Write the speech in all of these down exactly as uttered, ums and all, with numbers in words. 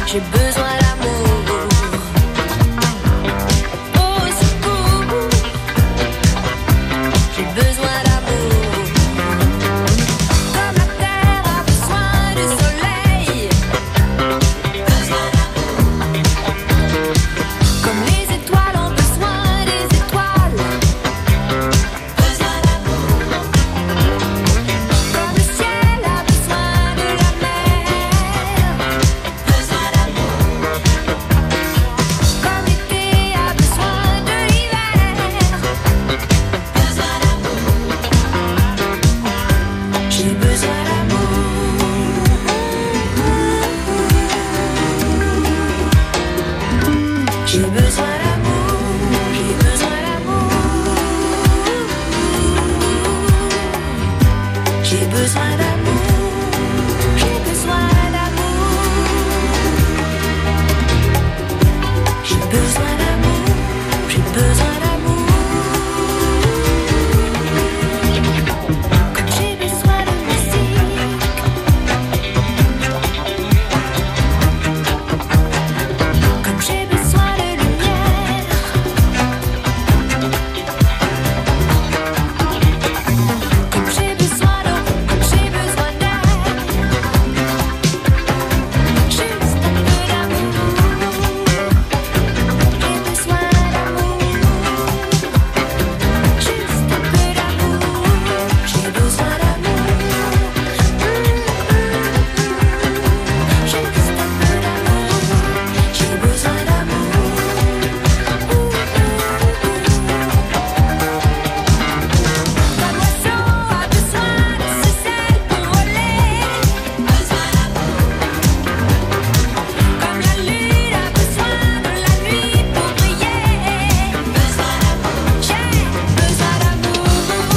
J'ai besoin d'amour. Au secours, j'ai besoin d'amour. Comme la terre a besoin du soleil, besoin d'amour. Comme les étoiles ont besoin des étoiles, besoin d'amour. Comme le ciel a besoin de la mer, besoin d'amour. Comme l'été a besoin de l'hiver, besoin d'amour. J'ai besoin d'amour. J'ai besoin d'amour. J'ai besoin d'amour. J'ai besoin d'amour. J'ai besoin d'amour. J'ai besoin d'amour. J'ai besoin d'amour. Comme j'ai besoin de musique, comme j'ai besoin de lumière, comme j'ai besoin d'eau, comme j'ai besoin d'air, juste un peu d'amour. J'ai besoin d'amour, juste un peu d'amour. J'ai besoin d'amour, juste un peu d'amour. J'ai besoin d'amour. Comme l'oiseau a besoin de ses ailes pour voler, besoin d'amour. Comme la lune a besoin de la nuit pour briller, besoin d'amour. J'ai besoin d'amour.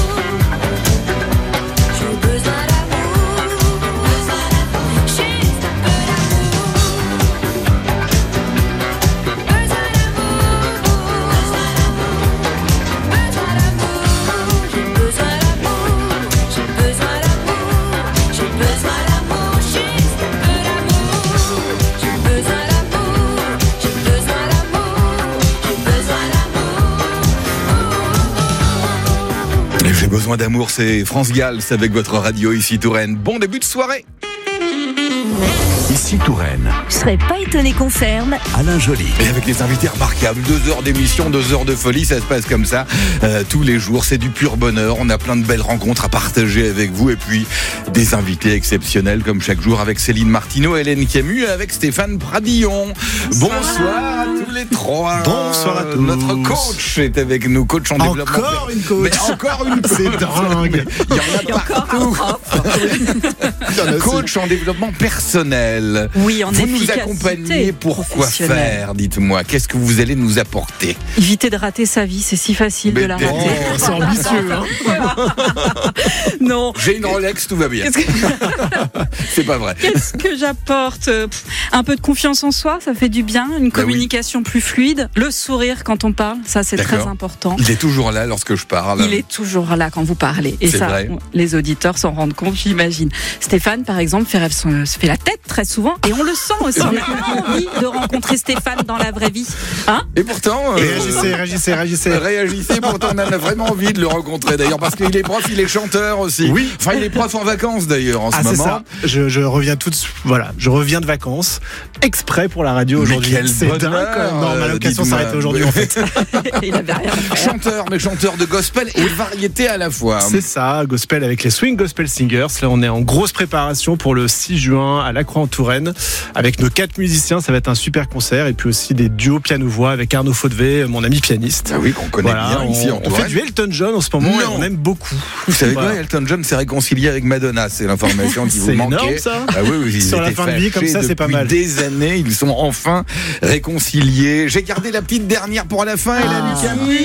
J'ai besoin d'amour. Besoin d'amour. Juste un peu d'amour. Besoin d'amour. Besoin d'amour. Besoin d'amour. J'ai besoin d'amour. J'ai besoin d'amour. J'ai besoin d'amour. Juste un peu d'amour. J'ai besoin d'amour. J'ai besoin d'amour. J'ai besoin d'amour. Et J'ai besoin d'amour, c'est France Gall, c'est avec votre radio ici Touraine. Bon début de soirée. Ici Touraine, Je serais pas étonné qu'on ferme. Alain Joly. Et avec des invités remarquables, deux heures d'émission, deux heures de folie, ça se passe comme ça euh, tous les jours, c'est du pur bonheur, on a plein de belles rencontres à partager avec vous et puis des invités exceptionnels comme chaque jour avec Céline Martineau, Hélène Camus et avec Stéphane Pradillon. Bonsoir à tous les trois. Bonsoir à tous. Notre coach est avec nous, coach en développement. Encore une coach. Mais encore une coach. C'est dingue. Il y en a partout. Coach en développement personnel. Oui, en Vous nous efficacité accompagnez pour quoi professionnelle. faire, dites-moi. Qu'est-ce que vous allez nous apporter? Éviter de rater sa vie, c'est si facile Mais de la t'es- rater. Oh, c'est ambitieux, hein. Non. J'ai une Rolex, tout va bien. Qu'est-ce que, C'est pas vrai. qu'est-ce que j'apporte? Euh, pff, Un peu de confiance en soi, ça fait du bien. Une Bah oui. communication plus fluide. Le sourire quand on parle, ça c'est D'accord. très important. Il est toujours là lorsque je parle. Il est toujours là quand vous parlez. Et C'est ça, vrai. les auditeurs s'en rendent compte, j'imagine. Stéphane, par exemple, fait, rêve son- se fait la tête très souvent. Et on le sent aussi. On a envie de rencontrer Stéphane dans la vraie vie. Hein? Et pourtant, euh, Réagissez, réagissez, réagissez. réagissez, pourtant on a vraiment envie de le rencontrer d'ailleurs, parce qu'il est prof, il est chanteur aussi. Oui. Enfin, il est prof en vacances d'ailleurs en Ah, ce c'est moment. ça. Je, je reviens tout de suite. Voilà, je reviens de vacances exprès pour la radio Mais aujourd'hui. quel C'est bonheur, dingue. quand même. Non, ma euh, location dites-moi. s'arrête aujourd'hui Oui. en fait. Il avait rien à faire. Chanteur, mais chanteur de gospel et variété à la fois. C'est ça, gospel avec les Swing Gospel Singers. Là, on est en grosse préparation pour le six juin à la Croix en Touraine avec nos quatre musiciens. Ça va être un super concert et puis aussi des duos piano-voix avec Arnaud Faudevet, mon ami pianiste. Ah oui, qu'on connaît Voilà, bien on, ici en on fait Touraine. du Elton John en ce moment et Non. on aime beaucoup. Vous savez Voilà. quoi, Elton John s'est réconcilié avec Madonna, c'est l'information qui vous C'est manquait. énorme, ça. Ah oui, oui, ils Sur la étaient fin de vie, comme fâchés ça, c'est pas depuis mal. des années, ils sont enfin réconciliés. J'ai gardé la petite dernière pour la fin, Hélène Ah, Camus. oui.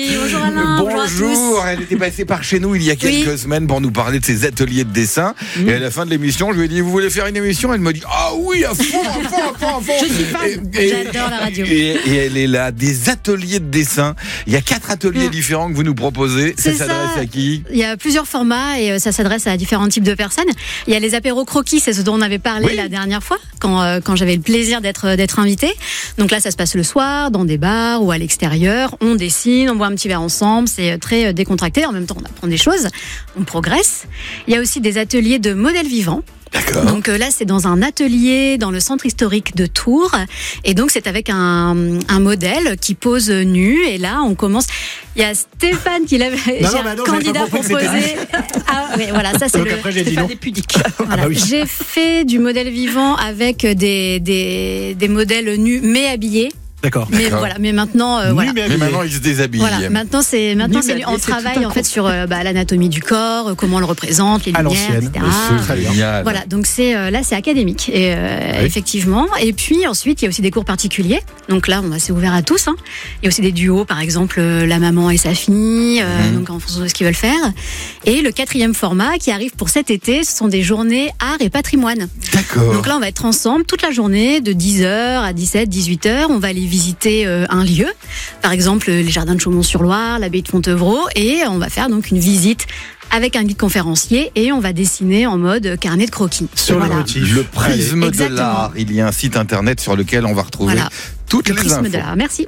bonjour Alain, bonjour à Bonjour, elle était passée par chez nous il y a quelques Oui. semaines pour nous parler de ses ateliers de dessin. Mmh. Et à la fin de l'émission, je lui ai dit, vous voulez faire une émission? Elle me dit, ah oui, à fond, à fond, à fond, à fond. Je suis fan. Et- et- J'adore la radio. Et, et elle est là, des ateliers de dessin. Il y a quatre ateliers Mmh. différents que vous nous proposez. Ça C'est s'adresse ça. à qui? Il y a plusieurs formats et euh, ça s'adresse à différents types de personnes. Il y a les apéros croquis, c'est ce dont on avait parlé Oui. la dernière fois, quand, euh, quand j'avais le plaisir d'être d'être invitée. Donc là, ça se passe le soir, dans des bars ou à l'extérieur. On dessine, on boit un petit verre ensemble, c'est euh, très euh, décontracté. En même temps, on apprend des choses, on progresse. Il y a aussi des ateliers de modèles vivants. D'accord. Donc euh, là, c'est dans un atelier dans le centre historique de Tours. Et donc, c'est avec un, un modèle qui pose nu. Et là, on commence. Il y a Stéphane qui l'avait. Non, J'ai non, bah un non, j'avais candidat pas compris que c'était proposé. Ah, oui, voilà, ça, c'est Donc le. après, j'ai dit non. Stéphane est pudique. Voilà. Ah bah oui. J'ai fait du modèle vivant avec des, des, des modèles nus mais habillés. D'accord. Mais D'accord. voilà, mais maintenant, euh, Nu, voilà. mais Mais habillé. maintenant, il se déshabille. Voilà, maintenant c'est maintenant Nu, c'est mais on habillé, c'est travaille tout un en fait sur euh, bah, l'anatomie du corps, euh, comment on le représente, les À lumières, l'ancienne. et cetera. C'est Très bien. génial. Voilà, donc c'est euh, là c'est académique et euh, Oui. effectivement. Et puis ensuite il y a aussi des cours particuliers. Donc là on va c'est ouvert à tous. Hein. Il y a aussi des duos, par exemple euh, la maman et sa fille, euh, Mhm. donc en fonction de ce qu'ils veulent faire. Et le quatrième format qui arrive pour cet été, ce sont des journées art et patrimoine. D'accord. Donc là on va être ensemble toute la journée de dix heures à dix-sept, dix-huit heures. On va aller visiter euh, un lieu, par exemple les jardins de Chaumont-sur-Loire, l'abbaye de Fontevraud, et on va faire donc une visite avec un guide conférencier et on va dessiner en mode carnet de croquis. Sur Voilà. le motif. Le prisme Allez. de Exactement. l'art. Il y a un site internet sur lequel on va retrouver Voilà. toutes Le les prisme infos. de l'art. Merci.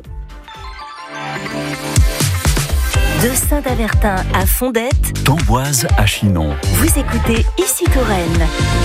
De Saint-Avertin à Fondette, d'Amboise à Chinon. vous écoutez Ici Touraine.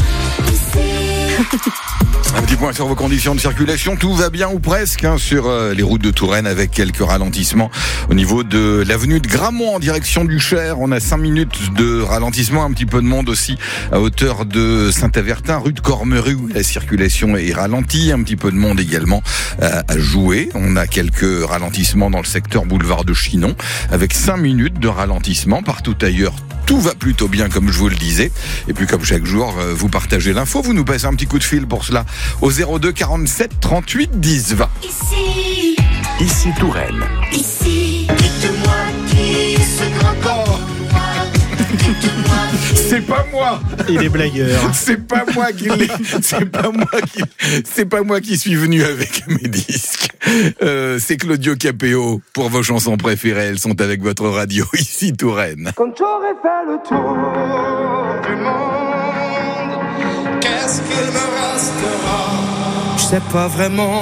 Un petit point sur vos conditions de circulation. Tout va bien ou presque hein, sur euh, les routes de Touraine avec quelques ralentissements au niveau de l'avenue de Gramont en direction du Cher. On a cinq minutes de ralentissement, un petit peu de monde aussi à hauteur de Saint-Avertin, rue de Cormeru où la circulation est ralentie. Un petit peu de monde également euh, à jouer. On a quelques ralentissements dans le secteur boulevard de Chinon avec cinq minutes de ralentissement. Partout ailleurs, tout va plutôt bien comme je vous le disais. Et puis comme chaque jour, euh, vous partagez l'info, vous nous passez un petit coup de fil pour cela au zéro deux quarante-sept trente-huit dix vingt. Ici, Ici Touraine. ici, dites-moi qui ce grand corps noir. Dites-moi qui. C'est pas moi, Il est blagueur. c'est pas moi qui l'ai, c'est pas moi qui, c'est pas moi qui suis venu avec mes disques. Euh, c'est Claudio Capéo pour vos chansons préférées. Elles sont avec votre radio ici Touraine. Quand j'aurai fait le tour du monde, qu'est-ce qu'il me restera? Je sais pas vraiment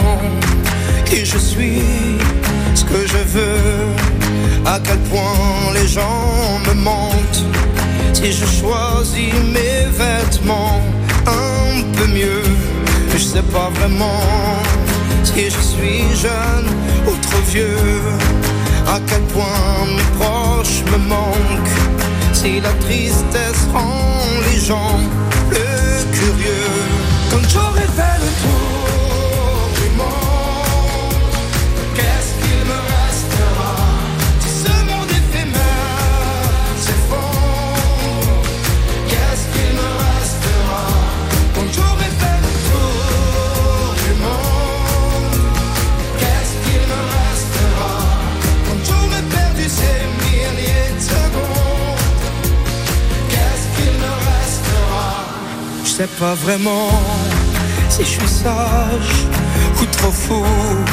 qui je suis, ce que je veux, à quel point les gens me mentent. Si je choisis mes vêtements un peu mieux, je sais pas vraiment si je suis jeune ou trop vieux, à quel point mes proches me manquent, si la tristesse rend les gens plus curieux. Quand j'aurai fait le tour du monde, qu'est-ce qu'il me restera? Si ce monde éphémère s'effondre, qu'est-ce qu'il me restera? Quand j'aurai fait le tour du monde, qu'est-ce qu'il me restera? Quand j'aurai perdu ces milliers de secondes, qu'est-ce qu'il me restera? Je sais pas vraiment si je suis sage ou trop fou,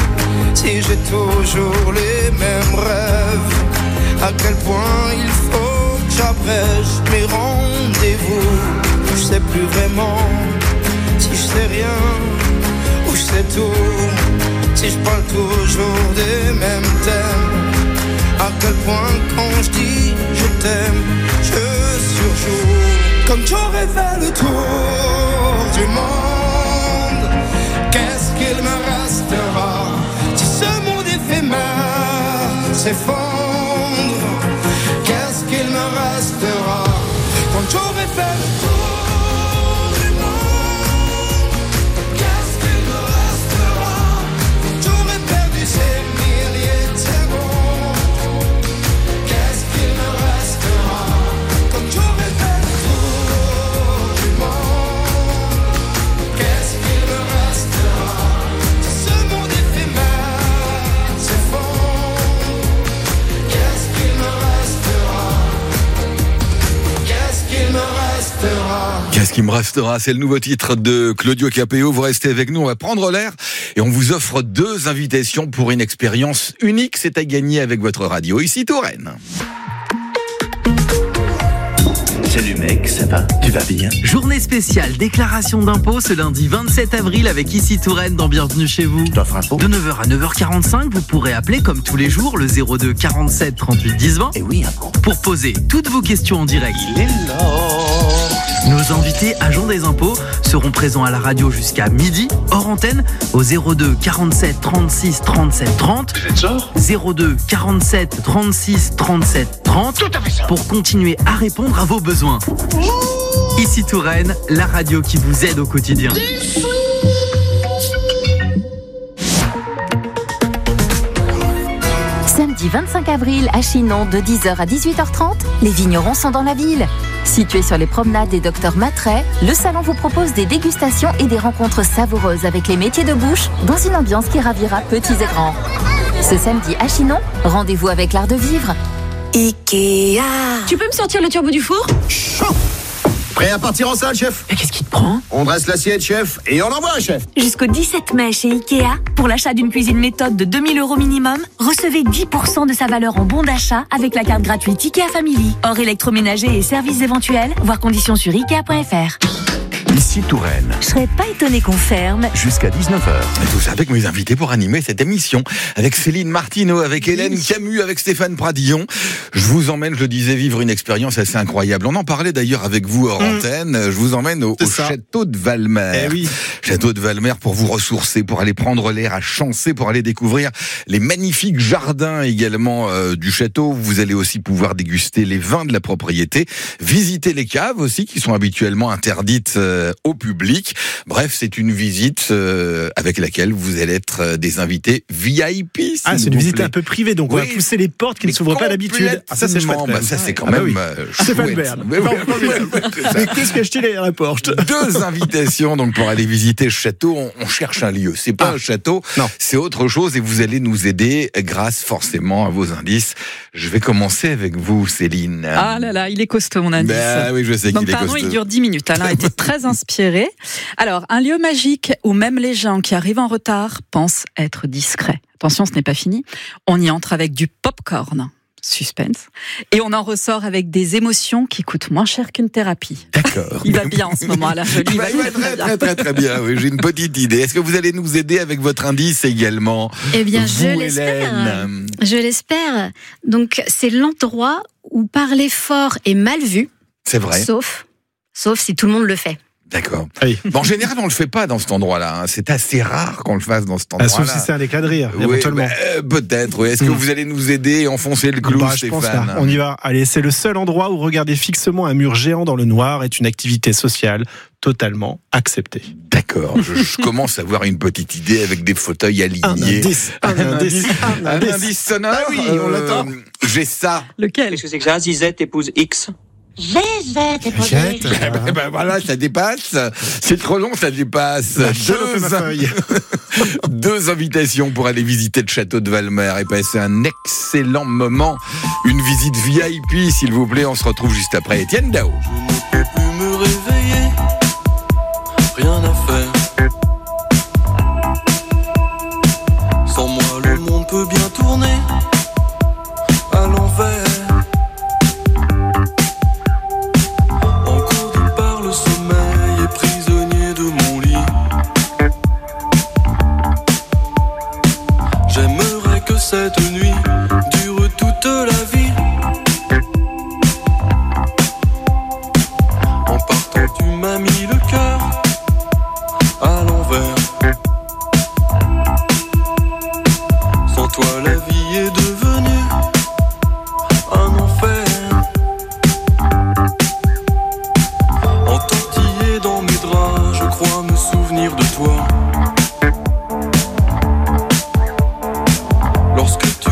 si j'ai toujours les mêmes rêves, à quel point il faut que j'abrège mes rendez-vous. Je sais plus vraiment si je sais rien ou je sais tout, si je parle toujours des mêmes thèmes, à quel point quand je dis je t'aime, je surjoue. Comme j'aurais fait le tour du monde, qu'est-ce qu'il me restera? Si ce monde éphémère s'effondre, qu'est-ce qu'il me restera? Quand j'aurais fait le tour du monde, qu'est-ce qu'il me restera? Quand j'aurais perdu ces milliers de secondes, qu'est-ce qu'il me restera? Quand j'aurais fait le tour du monde, qu'est-ce qu'il me restera? Si ce monde éphémère s'effondre, qu'est-ce Qu'est-ce qui me restera? C'est le nouveau titre de Claudio Capéo. Vous restez avec nous, on va prendre l'air et on vous offre deux invitations pour une expérience unique. C'est à gagner avec votre radio. Ici Touraine. Salut mec, ça va? Tu vas bien? Journée spéciale déclaration d'impôt ce lundi vingt-sept avril avec Ici Touraine dans Bienvenue chez vous. Je t'offre un pot. De neuf heures à neuf heures quarante-cinq, vous pourrez appeler comme tous les jours le zéro deux quarante-sept trente-huit dix vingt Eh oui, un pot. pour poser toutes vos questions en direct. Il est là. Nos invités agents des impôts seront présents à la radio jusqu'à midi, hors antenne, au zéro deux quarante-sept trente-six trente-sept trente. Vous êtes sûr? zéro deux quarante-sept trente-six trente-sept trente Tout à fait ça. pour continuer à répondre à vos besoins. Ici Touraine, la radio qui vous aide au quotidien. Samedi vingt-cinq avril à Chinon de dix heures à dix-huit heures trente, les vignerons sont dans la ville. Situé sur les promenades des Docteurs Matret, le salon vous propose des dégustations et des rencontres savoureuses avec les métiers de bouche dans une ambiance qui ravira petits et grands. Ce samedi à Chinon, rendez-vous avec l'art de vivre. Ikea. Tu peux me sortir le turbo du four? Prêt à partir en salle, chef? Mais qu'est-ce qui te prend? On dresse l'assiette, chef, et on envoie, chef. Jusqu'au dix-sept mai chez Ikea, pour l'achat d'une cuisine méthode de deux mille euros minimum, recevez dix pour cent de sa valeur en bon d'achat avec la carte gratuite Ikea Family. Hors électroménager et services éventuels, voir conditions sur ikea point f r. Ici Touraine, Je serais pas étonné qu'on ferme. jusqu'à dix-neuf heures. Et tout ça avec mes invités pour animer cette émission. Avec Céline Martineau, avec Hélène Camus, avec Stéphane Pradillon. Je vous emmène, je le disais, vivre une expérience assez incroyable. On en parlait d'ailleurs avec vous hors Mmh. antenne. Je vous emmène au, C'est au ça. château de Valmer. Eh oui. Château de Valmer pour vous ressourcer, pour aller prendre l'air, à chancer, pour aller découvrir les magnifiques jardins également euh, du château. Vous allez aussi pouvoir déguster les vins de la propriété, visiter les caves aussi qui sont habituellement interdites euh, au public. Bref, c'est une visite euh, avec laquelle vous allez être euh, des invités V I P. Ah, c'est une visite un peu privée, donc on va Oui. pousser les portes qui ne Mais s'ouvrent pas d'habitude. Ah, ça, c'est chouette. complètement. quand Bah, même. ça, c'est quand Ah, bah même oui. euh, Stéphane chouette. Bern. Mais oui, Non, oui, oui, c'est ça. Mais qu'est-ce que je t'ai à la porte? Deux invitations donc pour aller visiter ce château. On, on cherche un lieu. C'est pas Ah. un château, Non. c'est autre chose et vous allez nous aider grâce forcément à vos indices. Je vais commencer avec vous, Céline. Ah là là, il est costaud mon indice. Bah oui, je sais Donc qu'il est pardon, costaud. il dure dix minutes. Alain était très inspiré. Alors, un lieu magique où même les gens qui arrivent en retard pensent être discrets. Attention, ce n'est pas fini. On y entre avec du popcorn. Suspense. Et on en ressort avec des émotions qui coûtent moins cher qu'une thérapie. D'accord. Il va bien en ce moment à la folie. Il va, il va très, très, très, très bien. Oui, j'ai une petite idée. Est-ce que vous allez nous aider avec votre indice également? Eh bien, Vous, je l'espère. Hélène. Je l'espère. Donc, c'est l'endroit où parler fort est mal vu, C'est vrai. sauf, sauf si tout le monde le fait. D'accord. Ah oui. Bon, en général, on le fait pas dans cet endroit-là. hein. C'est assez rare qu'on le fasse dans cet Ah, endroit-là. sauf si c'est un éclat de rire, Oui, éventuellement. bah, euh, peut-être. Oui. Est-ce que Mm. vous allez nous aider et enfoncer le clou, Bah, je pense Stéphane? là, on y va. Allez, c'est le seul endroit où regarder fixement un mur géant dans le noir est une activité sociale totalement acceptée. D'accord. Je, je commence à avoir une petite idée avec des fauteuils alignés. Un indice, un indice, un Un indice. indice sonore. Ah oui, on l'attend. J'ai ça. Lequel? Qu'est-ce que c'est que ça? Zizette épouse X. Jette. Eh ben voilà, ça dépasse. C'est trop long, ça dépasse. La chalope et ma Deux, feuille. deux invitations pour aller visiter le château de Valmer et passer un excellent moment. Une visite V I P, s'il vous plaît. On se retrouve juste après. Étienne Dao. Je ne peux plus me réveiller, rien à faire. Sans moi, le monde peut bien tourner à l'envers. Encouru par le sommeil et prisonnier de mon lit. J'aimerais que cette nuit dure toute la vie. En partant, tu m'as mis le cœur à l'envers. Sans toi, la vie est devenue un enfer. Entortillé dans mes draps, je crois me souvenir de toi. Lorsque tu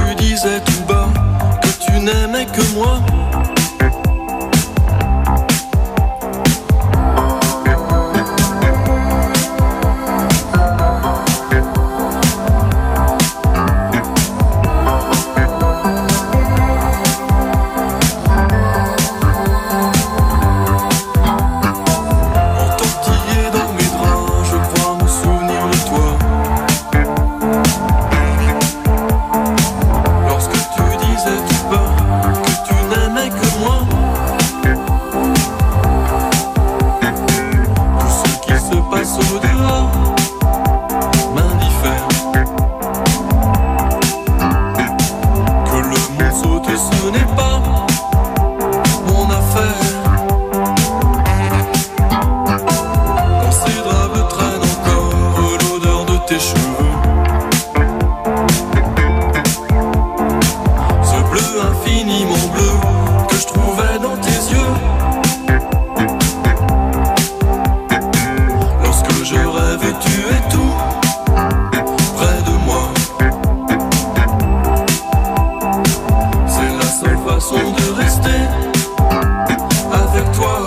tes cheveux. Ce bleu infiniment bleu que je trouvais dans tes yeux. Lorsque je rêve et tu es tout près de moi. C'est la seule façon de rester avec toi.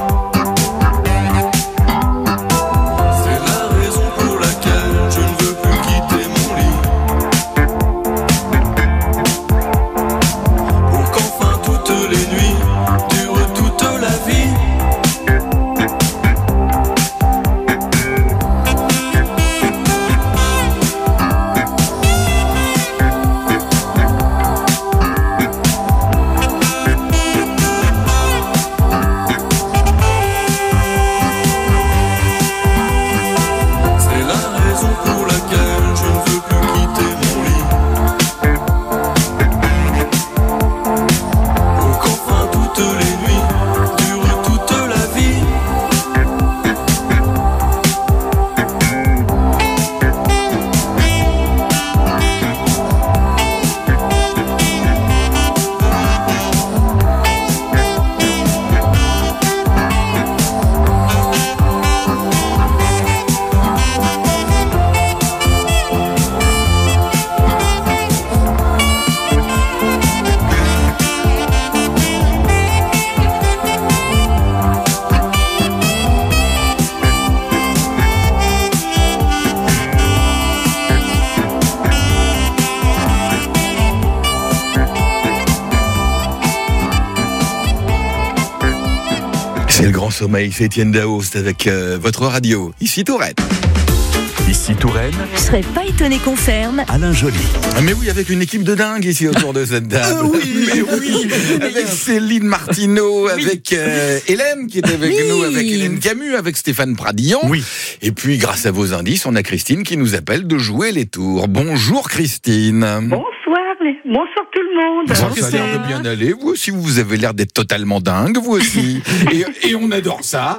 C'est le grand sommeil, c'est Étienne Daoust avec euh, votre radio. Ici Touraine. Ici Touraine. Je serais pas étonné qu'on ferme. Alain Joly. Ah mais oui, avec une équipe de dingue ici autour de cette table. Ah oui, mais oui, avec Céline Martineau, avec euh, Hélène qui est avec Oui. nous, avec Hélène Camus, avec Stéphane Pradillon. Oui. Et puis grâce à vos indices, on a Christine qui nous appelle de jouer les tours. Bonjour Christine. Bonsoir, les- bonsoir tout le monde. Bon, ça a l'air de bien aller. Vous aussi, vous avez l'air d'être totalement dingue, vous aussi. et, et on adore ça.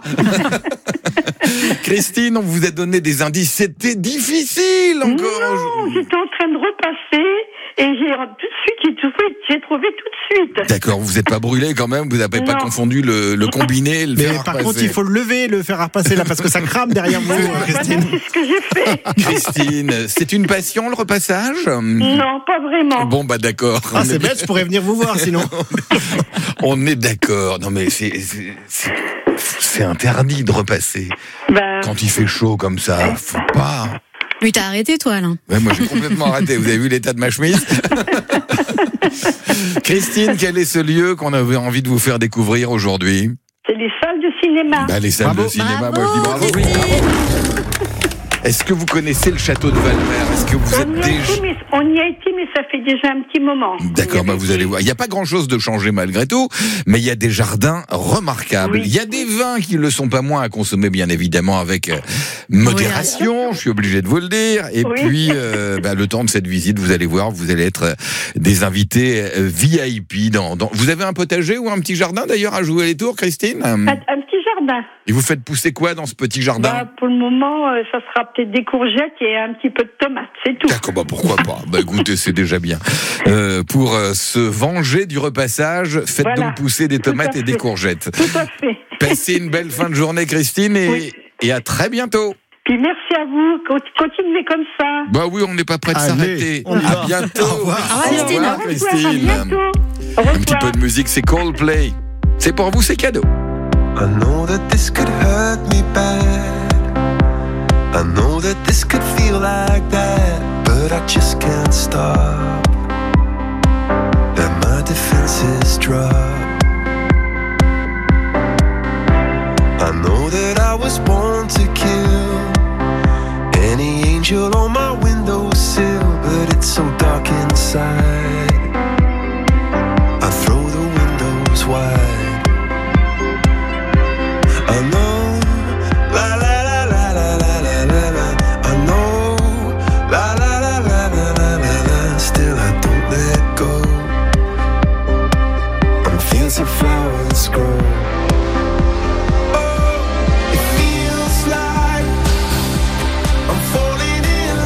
Christine, on vous a donné des indices. C'était difficile encore. Non, j'étais en train de repasser et j'ai tout de suite, j'ai trouvé, j'ai trouvé tout de suite. D'accord, vous n'êtes pas brûlé quand même. Vous n'avez pas Non. confondu le, le combiné et le Mais fer à par repasser. contre, il faut le lever, le faire repasser là, parce que ça crame derrière vous, Christine. C'est ce que j'ai fait. Christine, c'est une passion le repassage? Non, pas vraiment. Bon bah d'accord. Ah, On c'est est- bête, je pourrais venir vous voir sinon. On est d'accord. Non mais c'est c'est- c'est c'est interdit de repasser Ben, quand il fait chaud comme ça. Faut pas. Mais t'as arrêté, toi, Alain. Ouais, moi j'ai complètement arrêté. Vous avez vu l'état de ma chemise? Christine, quel est ce lieu qu'on avait envie de vous faire découvrir aujourd'hui? c'est les salles de cinéma. Bah, les salles Bravo. de cinéma, Bravo, moi je dis bravo. Christine. Est-ce que vous connaissez le château de Valmer? Est-ce que vous on, êtes y a déjà... été, mais, on y a été, mais ça fait déjà un petit moment. D'accord, On y bah a vous été. allez voir. Il n'y a pas grand-chose de changé malgré tout, mais il y a des jardins remarquables. Oui. Il y a des vins qui ne le sont pas moins à consommer, bien évidemment, avec euh, modération, je suis obligé de vous le dire. Et Oui. puis, euh, bah, le temps de cette visite, vous allez voir, vous allez être euh, des invités euh, V I P. Dans, dans... Vous avez un potager ou un petit jardin d'ailleurs à jouer les tours, Christine? Un, un petit jardin. Et vous faites pousser quoi dans ce petit jardin? Bah, pour le moment, euh, ça sera peut-être des courgettes et un petit peu de tomates, c'est tout. D'accord, bah pourquoi pas. Bah écoutez, c'est déjà bien. Euh, pour euh, se venger du repassage, faites Voilà. donc pousser des Tout tomates à et des fait. courgettes. Tout à fait. Passez une belle fin de journée, Christine, et, Oui. et à très bientôt. Puis merci à vous. Con- Continuez comme ça. Bah oui, on n'est pas prêt de Allez, s'arrêter. on y À va. bientôt. Au revoir. Au revoir, Christine. Au revoir, Christine. à bientôt. Au Un revoir. petit peu de musique, c'est Coldplay. C'est pour vous, c'est cadeau. I know that this could hurt me bad. I know that this could feel like that, but I just can't stop. And my defenses drop. I know that I was born to kill any angel on my windowsill, but it's so dark inside. I throw the windows wide. I know, la la la la la la la la la. I know, la la la la la la la la. Still I don't let go. And fields of flowers grow. Oh, it feels like I'm falling in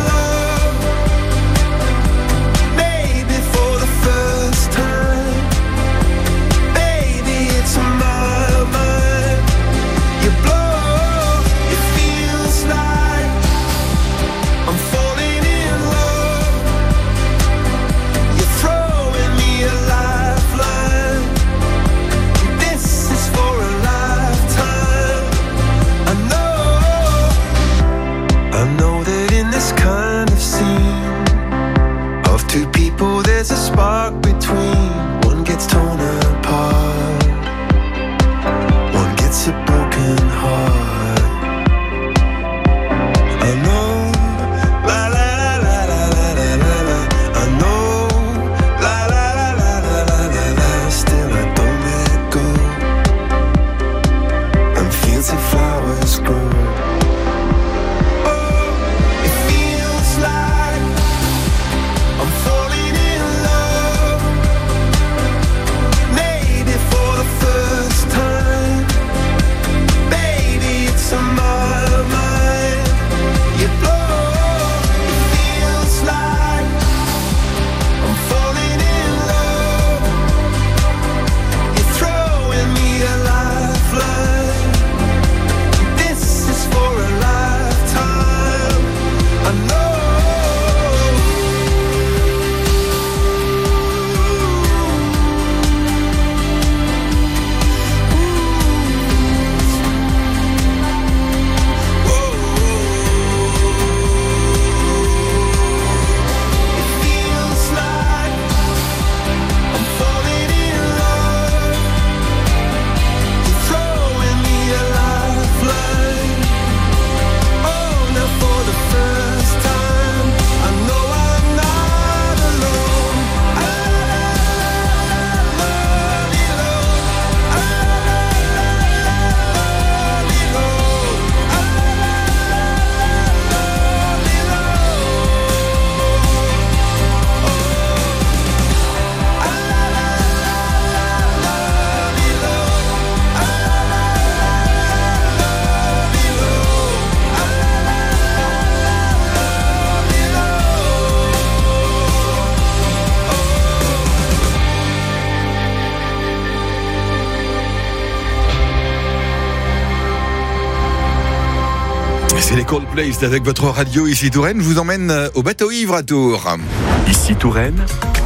Coldplay, c'est avec votre radio ici Touraine. Je vous emmène au bateau ivre à Tours. Ici Touraine,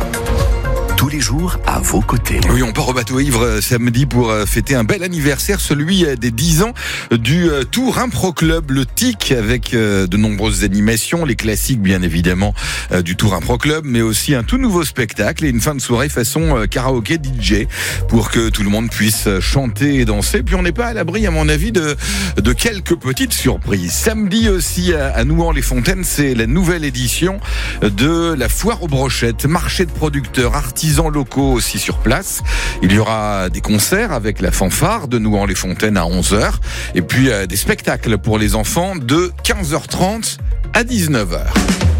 tous les jours à vos côtés. Oui, on part au bateau ivre samedi pour fêter un bel anniversaire, celui des dix ans du Tours Impro Club, le T I C, avec de nombreuses animations, les classiques bien évidemment du Tours Impro Club, mais aussi un tout nouveau spectacle et une fin de soirée façon karaoké D J pour que tout le monde puisse chanter et danser. Puis on n'est pas à l'abri, à mon avis, de, de quelques petites surprises. Samedi aussi à Nouan-les-Fontaines, c'est la nouvelle édition de la foire aux brochettes, marché de producteurs, artisans locaux aussi sur place. Il y aura des concerts avec la fanfare de Nouan-les-Fontaines à onze heures et puis euh, des spectacles pour les enfants de quinze heures trente à dix-neuf heures.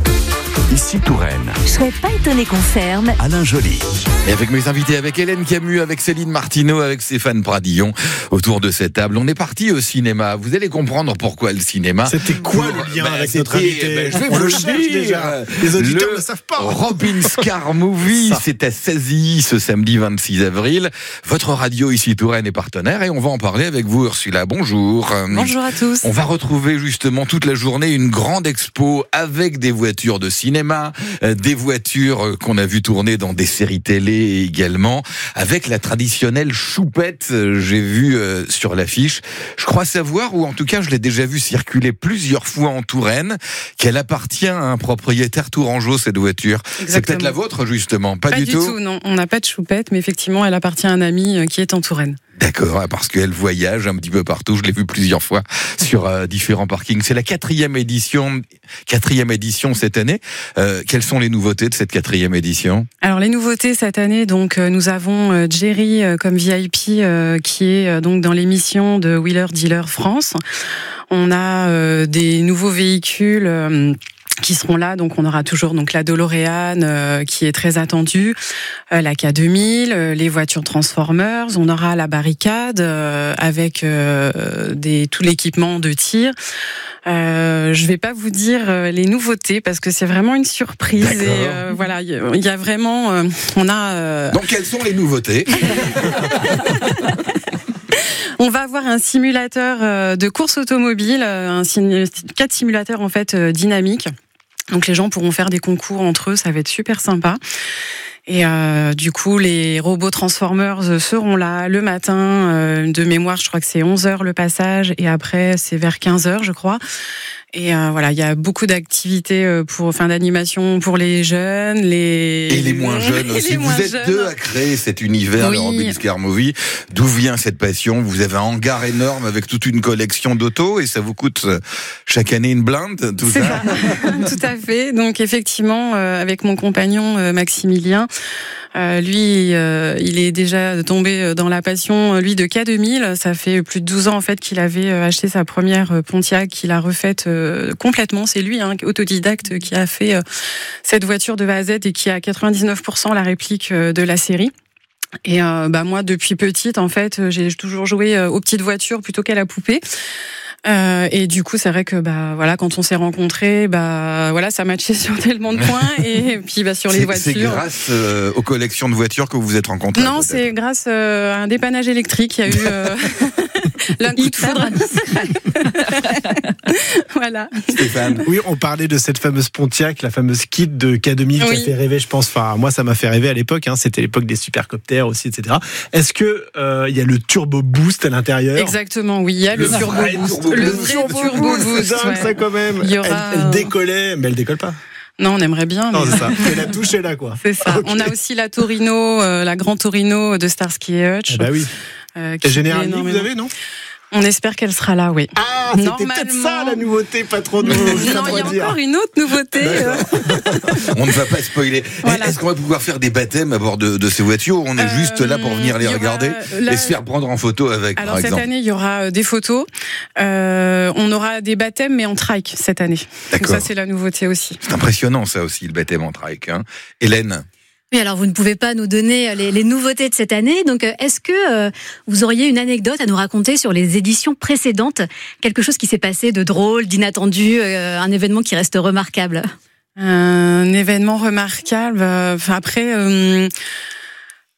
Ici Touraine. Je serais pas étonné qu'on ferme. Alain Joly. Et avec mes invités, avec Hélène Camus, avec Céline Martineau, avec Stéphane Pradillon, autour de cette table, on est parti au cinéma. Vous allez comprendre pourquoi le cinéma. C'était quoi le lien ben, avec notre invité ben, Je vais On vous le le cherche dire. déjà. Les auditeurs Le ne savent pas. Robin Scar Movie, c'est à Sazy ce samedi vingt-six avril. Votre radio ici Touraine est partenaire et on va en parler avec vous, Ursula. Bonjour. Bonjour à tous. On va retrouver justement toute la journée une grande expo avec des voitures de cinéma, des voitures qu'on a vu tourner dans des séries télé également, avec la traditionnelle choupette, j'ai vu euh, sur l'affiche. Je crois savoir, ou en tout cas je l'ai déjà vu circuler plusieurs fois en Touraine, qu'elle appartient à un propriétaire tourangeau, cette voiture. Exactement. C'est peut-être la vôtre justement, pas, pas du, du tout, tout non, on n'a pas de choupette, mais effectivement elle appartient à un ami qui est en Touraine. D'accord, parce qu'elle voyage un petit peu partout. Je l'ai vu plusieurs fois sur euh, différents parkings. C'est la quatrième édition, quatrième édition cette année. Euh, quelles sont les nouveautés de cette quatrième édition ? Alors les nouveautés cette année, donc euh, nous avons euh, Jerry euh, comme V I P euh, qui est euh, donc dans l'émission de Wheeler Dealer France. On a euh, des nouveaux véhicules. Euh, qui seront là, donc on aura toujours donc la DeLorean euh, qui est très attendue, euh, la K deux mille, euh, les voitures Transformers, on aura la barricade euh, avec euh, des tout l'équipement de tir. Euh, je vais pas vous dire euh, les nouveautés parce que c'est vraiment une surprise. D'accord. Et euh, voilà, il y, y a vraiment, euh, on a. Euh... Donc quelles sont les nouveautés ? On va avoir un simulateur de course automobile, un sim... quatre simulateurs en fait dynamiques. Donc les gens pourront faire des concours entre eux, ça va être super sympa. Et euh, du coup, les robots Transformers seront là le matin. Euh, de mémoire, je crois que c'est onze heures le passage, et après c'est vers quinze heures, je crois. Et euh, voilà, il y a beaucoup d'activités pour, enfin, d'animation pour les jeunes, les et les moins jeunes aussi. Les vous moins êtes jeunes. deux à créer cet univers, Oui. le Robin Scar Movie. D'où vient cette passion ? Vous avez un hangar énorme avec toute une collection d'autos et ça vous coûte chaque année une blinde, tout C'est ça, ça. Tout à fait. Donc effectivement, euh, avec mon compagnon euh, Maximilien. Euh, lui, euh, il est déjà tombé dans la passion, lui, de K deux mille. Ça fait plus de douze ans en fait qu'il avait acheté sa première Pontiac, qu'il a refaite euh, complètement. C'est lui, hein, autodidacte, qui a fait euh, cette voiture de A à Z et qui a quatre-vingt-dix-neuf pour cent la réplique euh, de la série. Et euh, bah moi, depuis petite, en fait, j'ai toujours joué aux petites voitures plutôt qu'à la poupée. Euh, et du coup, c'est vrai que bah voilà, quand on s'est rencontrés, bah voilà, ça matchait sur tellement de points. Et puis bah sur les c'est, voitures. c'est grâce euh, aux collections de voitures que vous vous êtes rencontrés. Non, peut-être. c'est grâce euh, à un dépannage électrique. Il y a eu euh, l'un coup de foudre. Voilà. Stéphane. Oui, on parlait de cette fameuse Pontiac, la fameuse kit de K deux mille Oui. qui a fait rêver, je pense. Enfin, moi, ça m'a fait rêver à l'époque. Hein. C'était l'époque des supercoptères aussi, et cetera. Est-ce que euh, il y a le turbo boost à l'intérieur ? Exactement, oui, il y a le, Le turbo vrai boost. turbo Le boost. vrai Turbo turbo boost, boost. c'est dingue, ouais. ça quand même. Il y aura... Elle, elle décollait, mais elle décolle pas. Non, on aimerait bien. Non, mais... c'est ça. Et la touche est là, quoi. C'est ça. Okay. On a aussi la Torino, euh, la Grand Torino de Starsky et Hutch. Eh bah oui. Euh, Et Général Lee, vous avez, non ? On espère qu'elle sera là, oui. Ah, c'était Normalement... peut-être ça la nouveauté, pas trop de Non, il y a dire. encore une autre nouveauté. euh. On ne va pas spoiler. Voilà. Est-ce qu'on va pouvoir faire des baptêmes à bord de, de ces voitures ou on est Euh, juste là pour venir les il y aura regarder la- et se faire prendre en photo avec, Alors par cette exemple année, il y aura des photos. Euh, on aura des baptêmes, mais en trike cette année. Donc D'accord. ça, c'est la nouveauté aussi. C'est impressionnant ça aussi, le baptême en trike. Hein. Hélène ? Oui, alors vous ne pouvez pas nous donner les, les nouveautés de cette année. Donc, euh, est-ce que euh, vous auriez une anecdote à nous raconter sur les éditions précédentes ? Quelque chose qui s'est passé de drôle, d'inattendu, euh, un événement qui reste remarquable ? Un événement remarquable. euh, Enfin après. Euh,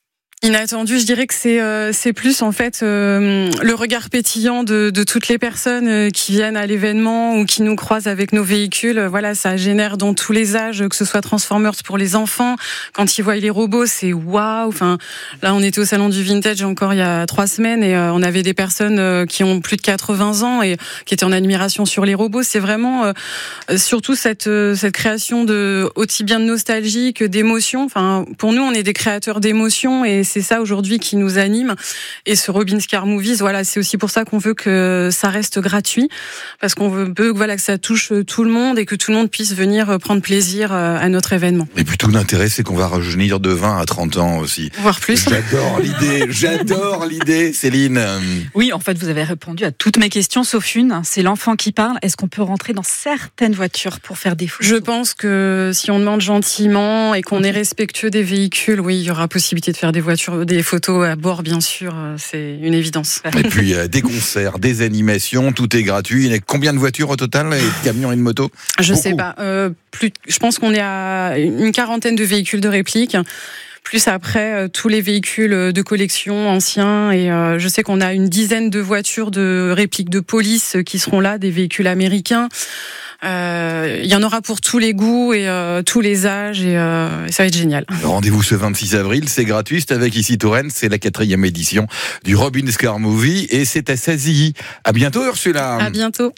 Inattendu, je dirais que c'est euh, c'est plus en fait euh, le regard pétillant de, de toutes les personnes euh, qui viennent à l'événement ou qui nous croisent avec nos véhicules. Voilà, ça génère dans tous les âges, que ce soit Transformers pour les enfants. Quand ils voient les robots, c'est waouh. Enfin, là, on était au salon du vintage encore il y a trois semaines et euh, on avait des personnes euh, qui ont plus de quatre-vingts ans et qui étaient en admiration sur les robots. C'est vraiment euh, surtout cette euh, cette création de aussi bien de nostalgie que d'émotion. Enfin, pour nous, on est des créateurs d'émotions et c'est ça aujourd'hui qui nous anime. Et ce Robin's Car Movies, voilà, c'est aussi pour ça qu'on veut que ça reste gratuit, parce qu'on veut voilà, que ça touche tout le monde et que tout le monde puisse venir prendre plaisir à notre événement. Et puis tout l'intérêt, c'est qu'on va rajeunir de vingt à trente ans aussi. Voire plus. J'adore l'idée, j'adore l'idée, Céline. Oui, en fait, vous avez répondu à toutes mes questions, sauf une. C'est l'enfant qui parle. Est-ce qu'on peut rentrer dans certaines voitures pour faire des photos ? Je pense que si on demande gentiment et qu'on okay. est respectueux des véhicules, oui, il y aura possibilité de faire des voitures, des photos à bord, bien sûr, c'est une évidence. Et puis euh, des concerts, des animations, tout est gratuit. Il y a combien de voitures au total, et de camions et de motos ? Je Beaucoup. sais pas. Euh, plus, je pense qu'on est à une quarantaine de véhicules de réplique. Plus après euh, tous les véhicules de collection anciens et euh, je sais qu'on a une dizaine de voitures de répliques de police qui seront là, des véhicules américains. Il euh, y en aura pour tous les goûts et euh, tous les âges et, euh, et ça va être génial. Rendez-vous ce vingt-six avril, c'est gratuit, c'est avec Ici Touraine, c'est la quatrième édition du Robin's Car Movie et c'est à Sazilly. À bientôt Ursula. À bientôt.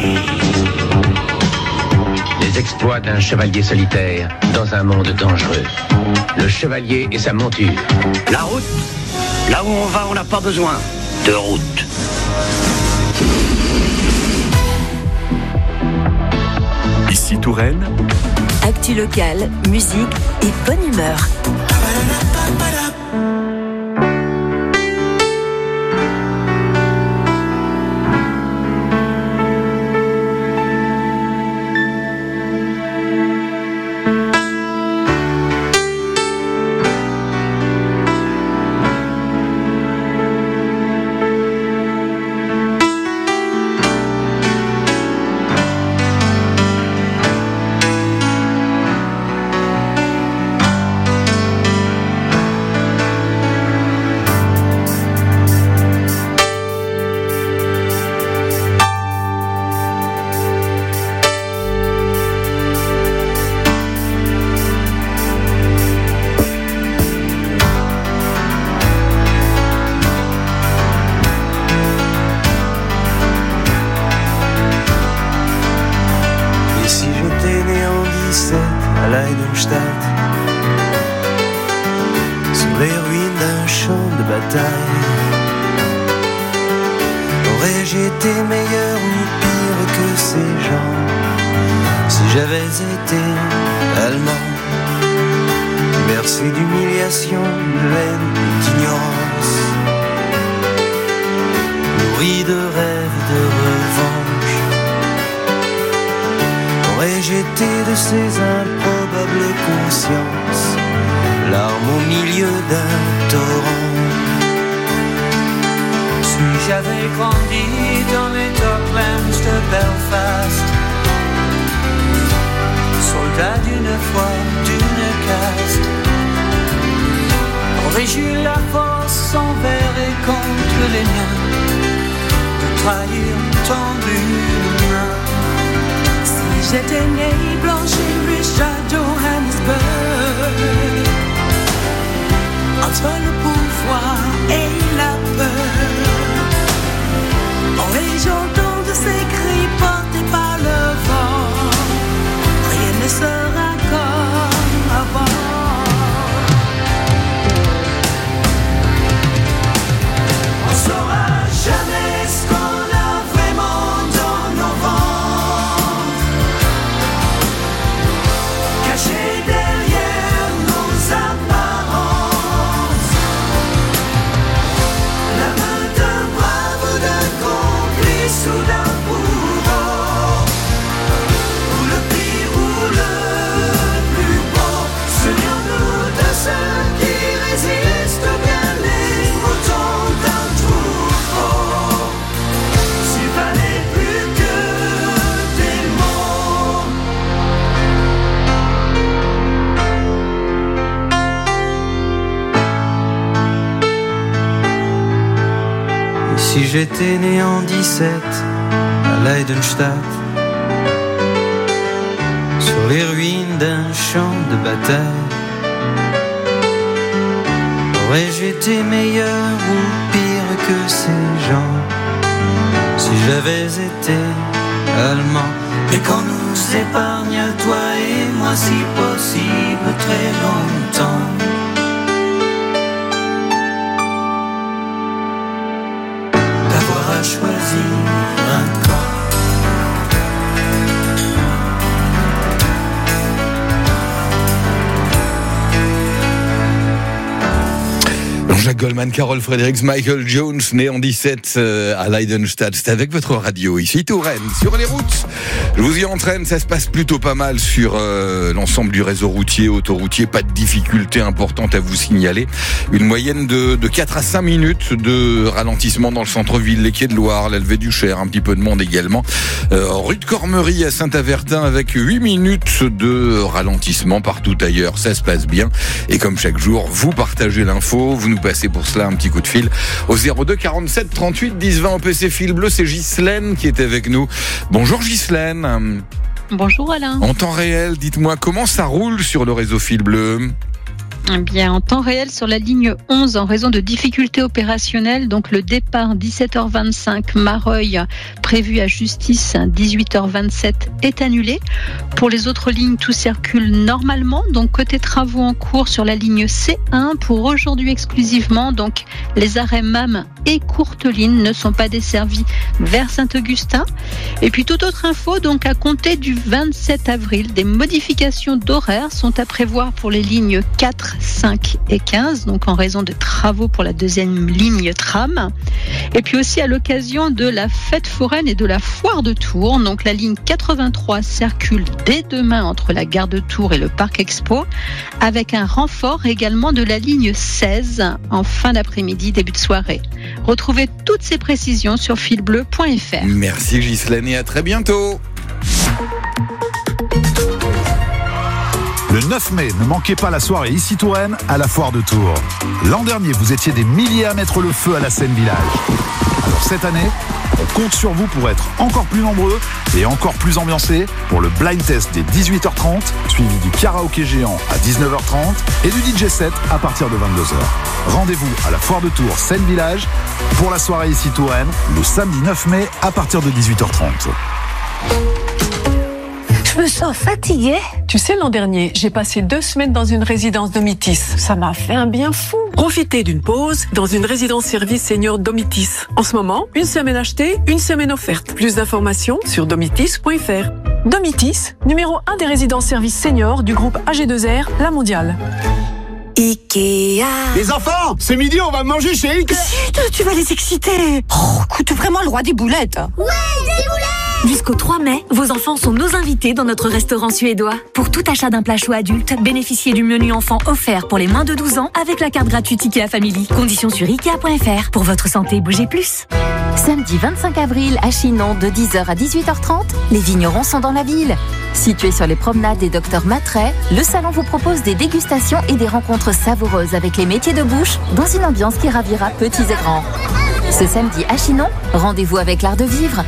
Les exploits d'un chevalier solitaire dans un monde dangereux. Le chevalier et sa monture. La route, là où on va, on n'a pas besoin de route. Ici Touraine. Actu locale, musique et bonne humeur. Sur les ruines d'un champ de bataille, aurais-je été meilleur ou pire que ces gens si j'avais été allemand, bercé d'humiliation, de haine, d'ignorance, nourri de rêves, de revanche? Aurais-je été de ces improbables consciences, larmes au milieu d'un torrent? Si j'avais grandi dans les docklands de Belfast, soldat d'une foi, d'une caste, aurais-je eu la force envers et contre les miens de trahir tendu une main? Si j'étais né blanche et riche à Johannesburg, entre le pouvoir et la peur, aurais-je entendu ces cris portés par le vent? Rien ne sera comme avant. On saura jamais ce qu'on a vraiment dans nos ventres. Si j'étais né en dix-sept à Leidenstadt, sur les ruines d'un champ de bataille, aurais-je été meilleur ou pire que ces gens si j'avais été allemand? Et qu'on nous épargne, toi et moi, si possible, très longtemps. D'avoir à choisir un camp. Jacques Goldman, Carole Fredericks, Michael Jones, né en dix-sept euh, à Leidenstadt. C'est avec votre radio ici, Touraine, sur les routes. Je vous y entraîne, ça se passe plutôt pas mal sur euh, l'ensemble du réseau routier, autoroutier. Pas de difficultés importantes à vous signaler. Une moyenne de, de quatre à cinq minutes de ralentissement dans le centre-ville, les quais de Loire, la levée du Cher, un petit peu de monde également. Euh, rue de Cormery à Saint-Avertin avec huit minutes de ralentissement. Partout ailleurs, ça se passe bien. Et comme chaque jour, vous partagez l'info, vous nous passez pour cela un petit coup de fil au zéro deux quarante-sept trente-huit dix vingt au P C Fil Bleu. C'est Ghislaine qui est avec nous. Bonjour Ghislaine. Bonjour Alain. En temps réel, dites-moi comment ça roule sur le réseau Fil Bleu? Eh bien, en temps réel sur la ligne onze, en raison de difficultés opérationnelles, donc le départ dix-sept heures vingt-cinq Mareuil prévu à Justice dix-huit heures vingt-sept est annulé. Pour les autres lignes, tout circule normalement. Donc côté travaux en cours sur la ligne C un pour aujourd'hui exclusivement. Donc les arrêts M A M et Courteline ne sont pas desservis vers Saint-Augustin. Et puis toute autre info, donc à compter du vingt-sept avril, des modifications d'horaire sont à prévoir pour les lignes quatre, cinq et quinze, donc en raison de travaux pour la deuxième ligne tram. Et puis aussi à l'occasion de la fête foraine et de la foire de Tours, donc la ligne quatre-vingt-trois circule dès demain entre la gare de Tours et le Parc Expo, avec un renfort également de la ligne seize en fin d'après-midi, début de soirée. Retrouvez toutes ces précisions sur filbleu point f r. Merci Ghislaine et à très bientôt. Le neuf mai, ne manquez pas la soirée ici Touraine à la foire de Tours. L'an dernier, vous étiez des milliers à mettre le feu à la scène village. Alors cette année, on compte sur vous pour être encore plus nombreux et encore plus ambiancés pour le blind test des dix-huit heures trente, suivi du karaoké géant à dix-neuf heures trente et du D J set à partir de vingt-deux heures. Rendez-vous à la foire de Tours, scène village, pour la soirée ici Touraine, le samedi neuf mai à partir de dix-huit heures trente. Je me sens fatiguée. Tu sais, l'an dernier, j'ai passé deux semaines dans une résidence Domitis. Ça m'a fait un bien fou. Profitez d'une pause dans une résidence service senior Domitis. En ce moment, une semaine achetée, une semaine offerte. Plus d'informations sur domitis point f r. Domitis, numéro un des résidences services seniors du groupe A G deux R, La Mondiale. Ikea. Les enfants, c'est midi, on va manger chez Ikea. Chut, tu vas les exciter. Oh, écoute, vraiment le roi des boulettes. Ouais, des boulettes. Jusqu'au trois mai, vos enfants sont nos invités dans notre restaurant suédois. Pour tout achat d'un plat chaud adulte, bénéficiez du menu enfant offert pour les moins de douze ans avec la carte gratuite Ikea Family. Conditions sur ikea point f r. Pour votre santé, bougez plus. Samedi vingt-cinq avril à Chinon de dix heures à dix-huit heures trente, les vignerons sont dans la ville. Situé sur les promenades des Docteur Matret, le salon vous propose des dégustations et des rencontres savoureuses avec les métiers de bouche dans une ambiance qui ravira petits et grands. Ce samedi à Chinon, rendez-vous avec l'art de vivre.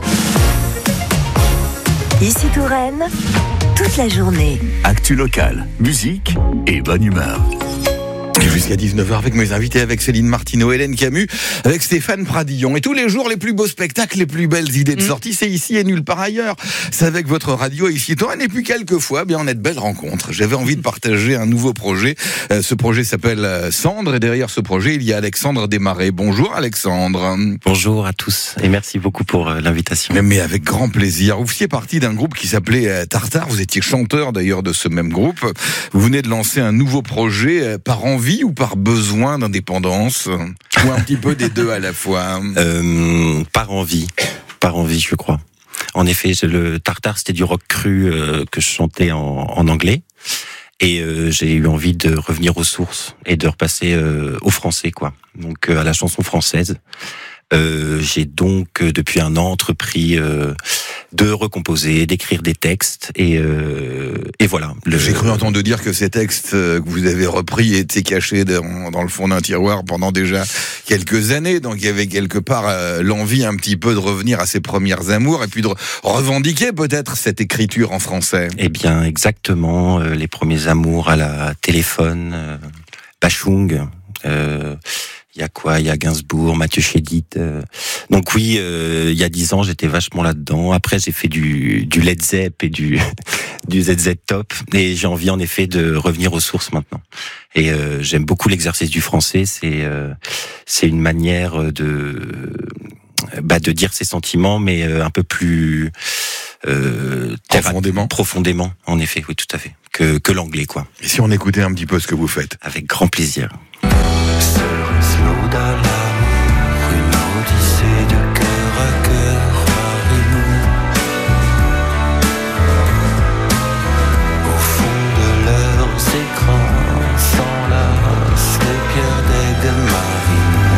Ici Touraine, toute la journée. Actu locale, musique et bonne humeur. Jusqu'à dix-neuf heures avec mes invités, avec Céline Martineau, Hélène Camus, avec Stéphane Pradillon. Et tous les jours, les plus beaux spectacles, les plus belles idées de sortie, c'est ici et nulle part ailleurs. C'est avec votre radio ici Touraine. Et puis quelquefois, bien, on a de belles rencontres. J'avais envie de partager un nouveau projet. Euh, ce projet s'appelle Cendre. Et derrière ce projet, il y a Alexandre Desmarais. Bonjour Alexandre. Bonjour à tous et merci beaucoup pour euh, l'invitation. Mais, mais avec grand plaisir. Vous faisiez partie d'un groupe qui s'appelait euh, Tartare. Vous étiez chanteur d'ailleurs de ce même groupe. Vous venez de lancer un nouveau projet euh, par envie ou par besoin d'indépendance, ou un petit peu des deux à la fois? euh, Par envie, par envie, je crois. En effet, le Tartare, c'était du rock cru euh, que je chantais en, en anglais, et euh, j'ai eu envie de revenir aux sources et de repasser euh, au français, quoi. Donc euh, à la chanson française. Euh, j'ai donc euh, depuis un an entrepris euh, de recomposer, d'écrire des textes et euh, et voilà. Le... J'ai cru entendre dire que ces textes que vous avez repris étaient cachés dans, dans le fond d'un tiroir pendant déjà quelques années, donc il y avait quelque part euh, l'envie un petit peu de revenir à ses premières amours et puis de revendiquer peut-être cette écriture en français. Eh bien exactement, euh, les premiers amours à la téléphone, euh, Bachung. Euh, Il y a quoi? Il y a Gainsbourg, Mathieu Chédid. Euh... Donc oui, euh, il y a dix ans, j'étais vachement là-dedans. Après, j'ai fait du, du Led Zepp et du, du Z Z Top. Et j'ai envie, en effet, de revenir aux sources maintenant. Et euh, j'aime beaucoup l'exercice du français. C'est, euh, c'est une manière de, bah, de dire ses sentiments, mais un peu plus euh, profondément. Profondément, en effet, oui, tout à fait. Que, que l'anglais, quoi. Et si on écoutait un petit peu ce que vous faites? Avec grand plaisir. Serait-ce l'amour, une odyssée de cœur à cœur, parlez-nous. Au fond de leurs écrans s'enlacent les pierres d'aigle marine.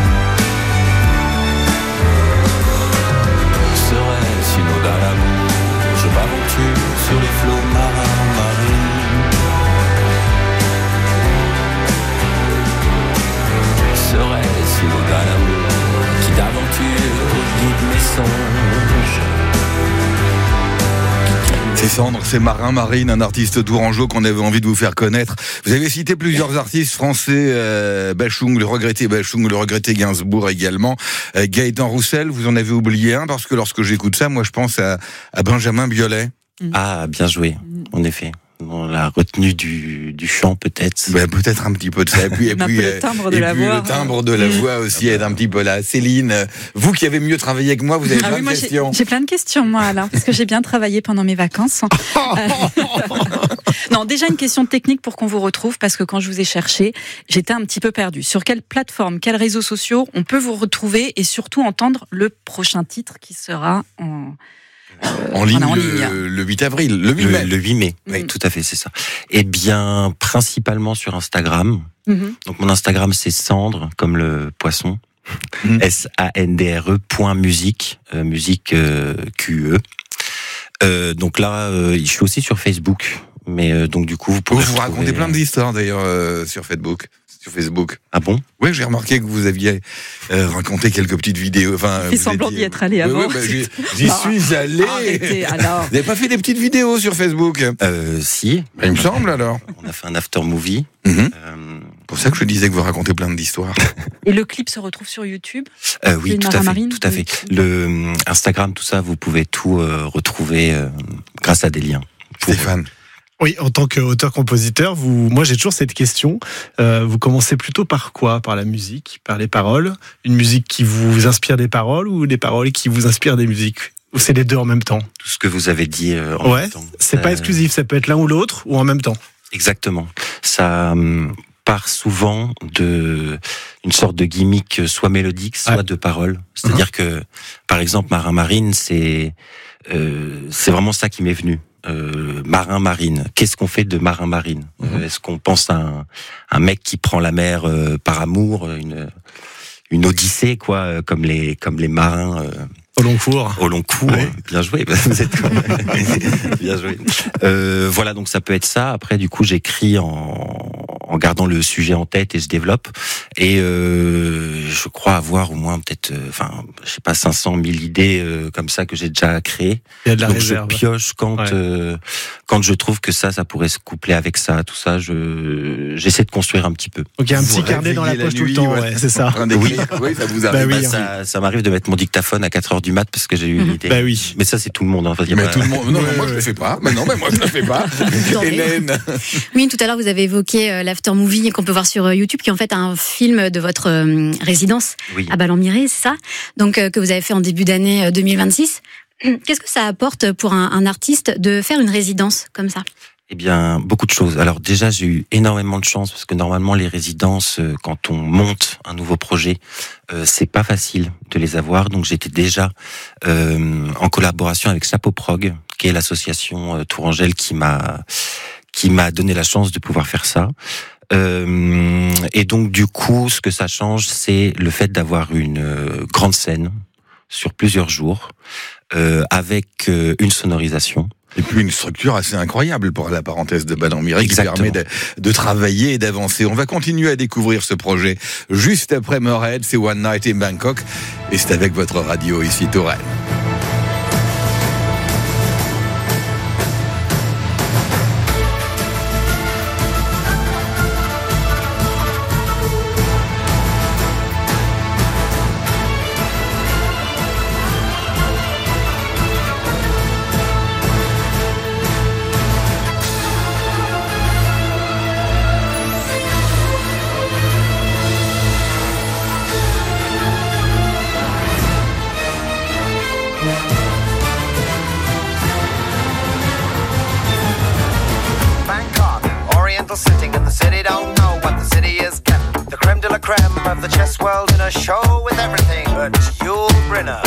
Serait-ce une ode à l'amour, je m'aventure sur les flots marins marines. Serait-ce une ode à l'amour qui d'aventure guide mes songes? C'est Cendre, c'est Marin Marine, un artiste tourangeau qu'on avait envie de vous faire connaître. Vous avez cité plusieurs artistes français, euh, Bachung, le regretté Bachung, le regretté Gainsbourg également, euh, Gaëtan Roussel, vous en avez oublié un, parce que lorsque j'écoute ça, moi je pense à, à Benjamin Biolay. Ah, bien joué, en effet. Dans la retenue du, du chant, peut-être. Ben, peut-être un petit peu de ça. Et puis, et puis, le timbre de et la puis voix. le timbre de la voix aussi aide un petit peu là. Céline, vous qui avez mieux travaillé que moi, vous avez ah plein oui, de moi questions. J'ai, j'ai plein de questions, moi, alors, parce que j'ai bien travaillé pendant mes vacances. Non, déjà une question technique pour qu'on vous retrouve, parce que quand je vous ai cherché, j'étais un petit peu perdue. Sur quelle plateforme, quels réseaux sociaux on peut vous retrouver et surtout entendre le prochain titre qui sera en... Euh, en ligne, en le, ligne. le huit avril, le huit mai. Le, le huit mai, Mmh. oui, tout à fait, c'est ça. Eh bien, principalement sur Instagram. Mmh. Donc, mon Instagram, c'est Cendre, comme le poisson. Mmh. S A N D R E, point musique, euh, musique euh, Q E. Euh, donc là, euh, je suis aussi sur Facebook. Mais euh, donc, du coup, vous pouvez. Vous, vous retrouver... racontez plein d'histoires d'ailleurs euh, sur Facebook. Sur Facebook. Ah bon? Oui, j'ai remarqué que vous aviez euh, raconté quelques petites vidéos. Enfin, Il fait semblant étiez... d'y être allé avant. Oui, oui, bah, j'y, j'y non, suis allé. Arrêtez, alors. Vous n'avez pas fait des petites vidéos sur Facebook? Euh, si. Bah, il me semble alors. On a fait un after movie. Mm-hmm. Euh... Pour ça que je disais que vous racontez plein d'histoires. Et le clip se retrouve sur YouTube? euh, Oui, tout à fait. Marine, tout à fait. Le Instagram, tout ça, vous pouvez tout euh, retrouver euh, grâce à des liens. Pour... Stéphane. Oui, en tant qu'auteur-compositeur, vous, moi j'ai toujours cette question. Euh, vous commencez plutôt par quoi? Par la musique, par les paroles? Une musique qui vous inspire des paroles ou des paroles qui vous inspirent des musiques? Ou c'est les deux en même temps? Tout ce que vous avez dit euh, en ouais, même temps. C'est euh... pas exclusif, ça peut être l'un ou l'autre ou en même temps. Exactement. Ça hum, part souvent de une sorte de gimmick, soit mélodique, soit ouais. de paroles. C'est-à-dire uh-huh. que, par exemple, Marin Marine, c'est euh, c'est vraiment ça qui m'est venu. Euh, marin marine. Qu'est-ce qu'on fait de marin marine? Mmh. euh, Est-ce qu'on pense à un, un mec qui prend la mer euh, par amour, une une odyssée quoi, comme les comme les marins euh, au long cours. Au long cours. Ouais. Bien joué. Vous êtes bien joué. Euh, voilà, donc ça peut être ça. Après, du coup, j'écris en en gardant le sujet en tête et je développe. Et euh, je crois avoir au moins peut-être, enfin, euh, je sais pas, cinq cent mille idées euh, comme ça que j'ai déjà créées. Il y a de la Donc réserve. Je pioche quand ouais. euh, quand je trouve que ça, ça pourrait se coupler avec ça, tout ça. Je j'essaie de construire un petit peu. Donc il y a un vous petit carnet dans la poche la tout le temps, ouais, ouais c'est ça. Oui, oui, ça vous arrive. Bah oui, bah, ça, ça m'arrive de mettre mon dictaphone à quatre heures du mat parce que j'ai eu une idée. Bah oui. Mais ça, c'est tout le monde. Hein, mais pas... tout le monde. Non, non, moi je le fais pas. Mais non, mais moi je le fais pas. Hélène. Oui, tout à l'heure vous avez évoqué euh, l'after movie qu'on peut voir sur YouTube, qui est en fait un film de votre euh, résidence oui. à Ballon-Miré, c'est ça? Donc euh, que vous avez fait en début d'année deux mille vingt-six. Qu'est-ce que ça apporte pour un, un artiste de faire une résidence comme ça? Eh bien, beaucoup de choses. Alors déjà, j'ai eu énormément de chance parce que normalement, les résidences, quand on monte un nouveau projet, euh, c'est pas facile de les avoir. Donc, j'étais déjà euh, en collaboration avec Chapeau Prog, qui est l'association euh, Tourangelle qui m'a qui m'a donné la chance de pouvoir faire ça. Euh, et donc du coup, ce que ça change, c'est le fait d'avoir une euh, grande scène sur plusieurs jours, euh, avec euh, une sonorisation. Et puis une structure assez incroyable pour la parenthèse de Ballon Mireille qui permet de, de travailler et d'avancer. On va continuer à découvrir ce projet juste après Motorhead, c'est One Night in Bangkok et c'est avec votre radio ici Touraine. Sitting in the city, don't know what the city is getting. The creme de la creme of the chess world in a show with everything but Yul Brynner.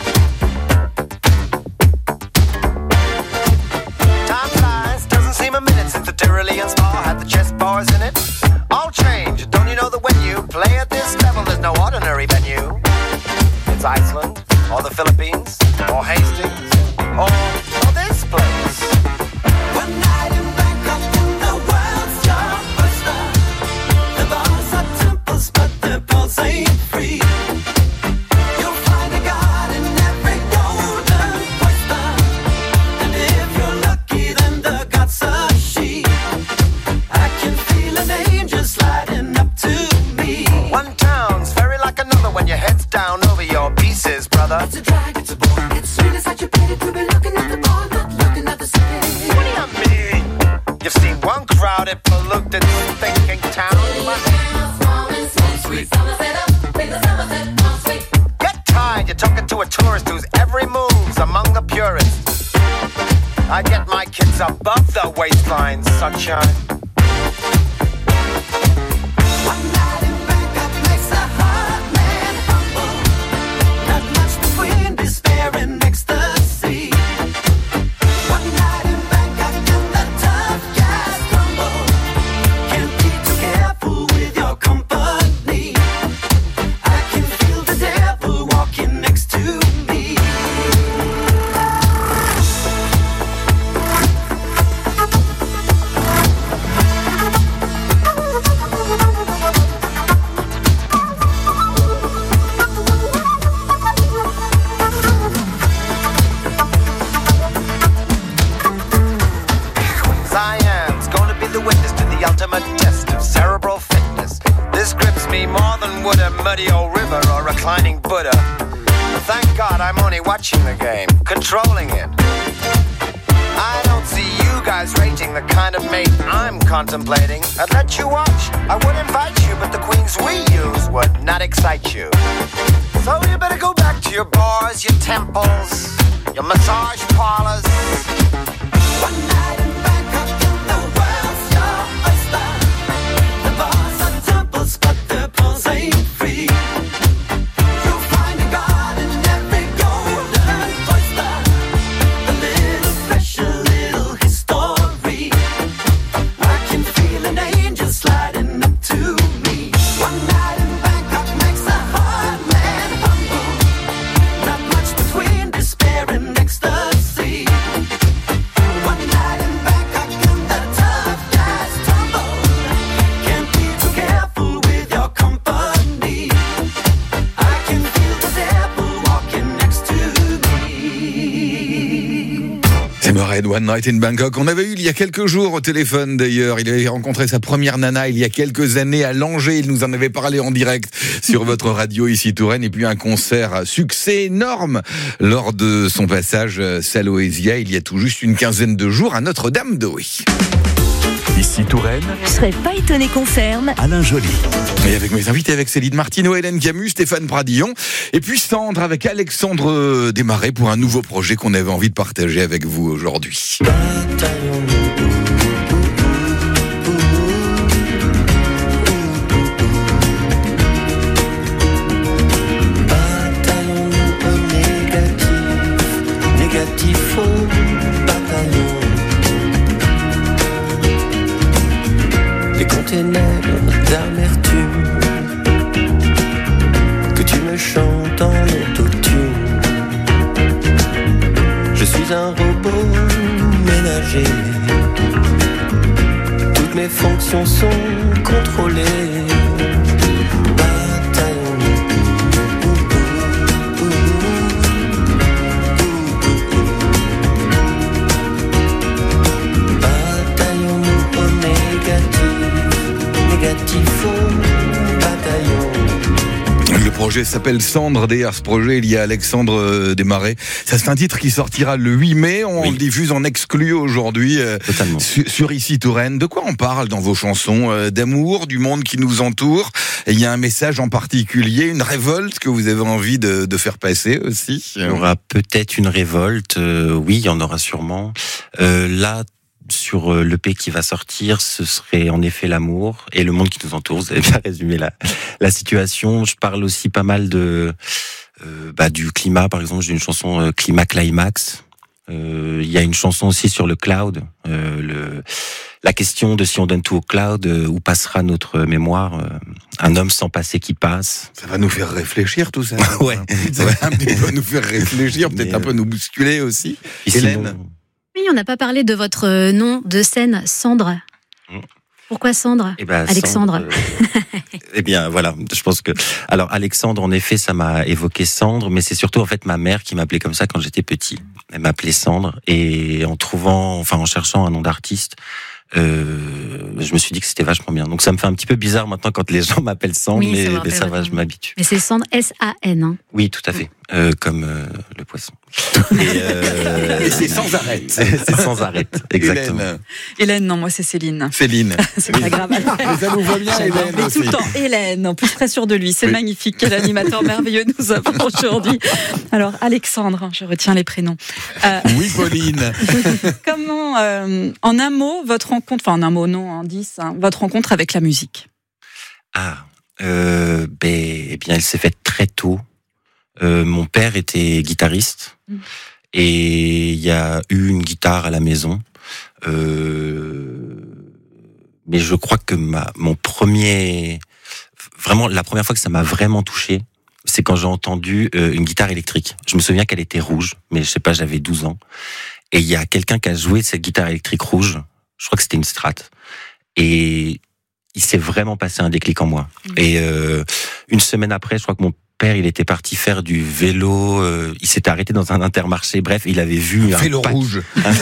Time flies, doesn't seem a minute since the Tyrolean Spa had the chess bars in it. All change, don't you know that when you play at this level, there's no ordinary venue? It's Iceland, or the Philippines, or Hastings, or, or this place. One night in Bangkok, in the world's blockbuster. The bars are temples, but the pulse ain't free. You'll find a god in every golden oyster. And if you're lucky, then the god's a she. I can feel an angel sliding up to me. One town's very like another when your head's down over your pieces, brother. It's a drag, it's a bore, it's sweet as such a pity to be looking at the bar, not looking at the city. What do you mean? You've seen one crowded, polluted, thinking town. Get tired, you're talking to a tourist whose every move's among the purists. I get my kids above the waistline, sunshine. One night in Bangkok makes a hard man humble. Not much between despair and ecstasy. One night in Bangkok and the tough guys crumble. Can't be too careful with your company. I can feel the devil walking next to me. Cyan's gonna be the witness to the ultimate test of cerebral fitness. This grips me more than would a muddy old river or reclining Buddha. Thank God I'm only watching the game, controlling it. I don't see you guys rating the kind of mate I'm contemplating. I'd let you watch, I would invite you, but the queens we use would not excite you. So you better go back to your bars, your temples, your massage parlors. One night in Bangkok in the world's your oyster. The bars are temples, but the pulse ain't free. You'll find a god in every golden oyster. A little special, little history. I can feel an angel sliding up to me. One night in Bangkok makes a hard man humble. Not much between despair and ecstasy. One night in Bangkok and the tough guys tumble. Can't be too careful with your company. I can feel the devil walking next to me. C'est Motorhead, One Night in Bangkok. On avait eu il y a quelques jours au téléphone d'ailleurs. Il avait rencontré sa première nana il y a quelques années à Langeais. Il nous en avait parlé en direct sur votre radio ici Touraine. Et puis un concert à succès énorme lors de son passage à Saloésia il y a tout juste une quinzaine de jours à Notre-Dame de Oui. Ici Touraine, Je serais pas étonné qu'on ferme. Alain Joly. Et avec mes invités, avec Céline Martineau, Hélène Camus, Stéphane Pradillon, et puis Sandre avec Alexandre Desmarais pour un nouveau projet qu'on avait envie de partager avec vous aujourd'hui. Négatif au bataillon. Les ténèbres d'amertume que tu me chantes en autotune. Je suis un robot ménager, toutes mes fonctions sont contrôlées. Le projet s'appelle Cendre. Derrière ce projet, il y a Alexandre Desmarais. Ça, c'est un titre qui sortira le huit mai. On oui. le diffuse en exclu aujourd'hui euh, sur, sur Ici Touraine. De quoi on parle dans vos chansons? euh, D'amour, du monde qui nous entoure. Et il y a un message en particulier, une révolte que vous avez envie de, de faire passer aussi. Il y aura peut-être une révolte. Euh, oui, il y en aura sûrement. Euh, là, sur l'E P qui va sortir, ce serait en effet l'amour et le monde qui nous entoure. Vous avez bien résumé la, la situation. Je parle aussi pas mal de euh, bah, du climat. Par exemple, j'ai une chanson euh, Climat Climax. Euh, il y a une chanson aussi sur le cloud. Euh, le, la question de si on donne tout au cloud, euh, où passera notre mémoire. Euh, un homme sans passé qui passe. Ça va nous faire réfléchir tout ça. Ouais. Ça va un petit peu nous faire réfléchir, peut-être Mais un peu nous bousculer aussi. Hélène. Sinon, oui, on n'a pas parlé de votre nom de scène, Cendre. Pourquoi Cendre, eh ben, Alexandre Cendre, euh, Eh bien, voilà, je pense que... Alors, Alexandre, en effet, ça m'a évoqué Cendre, mais c'est surtout, en fait, ma mère qui m'appelait comme ça quand j'étais petit. Elle m'appelait Cendre, et en trouvant, enfin, en cherchant un nom d'artiste, euh, je me suis dit que c'était vachement bien. Donc, ça me fait un petit peu bizarre maintenant quand les gens m'appellent Cendre, oui, mais, mais ça va, je m'habitue. Mais c'est Cendre, S A N, hein. Oui, tout à fait, euh, comme euh, le poisson. Et, euh... et c'est sans arrêt. C'est sans arrêt, exactement. Hélène, Hélène non, moi c'est Céline. Céline. C'est pas grave. Mais ça nous va bien, Hélène. Mais tout le temps, Hélène, en plus très sûr de lui. C'est oui. magnifique. Quel animateur merveilleux nous avons aujourd'hui. Alors, Alexandre, je retiens les prénoms. Euh... Oui, Pauline. Comment, euh, en un mot, votre rencontre, enfin en un mot, non, en dix, hein, votre rencontre avec la musique? Ah, euh, ben, eh bien, elle s'est faite très tôt. Euh, mon père était guitariste mmh. et il y a eu une guitare à la maison. Euh, mais je crois que ma, mon premier, vraiment la première fois que ça m'a vraiment touché, c'est quand j'ai entendu euh, une guitare électrique. Je me souviens qu'elle était rouge, mais je sais pas, j'avais douze ans. Et il y a quelqu'un qui a joué cette guitare électrique rouge. Je crois que c'était une Strat. Et il s'est vraiment passé un déclic en moi. Mmh. Et euh, une semaine après, je crois que mon père, il était parti faire du vélo, euh, il s'était arrêté dans un Intermarché, bref, il avait vu un vélo pack. rouge.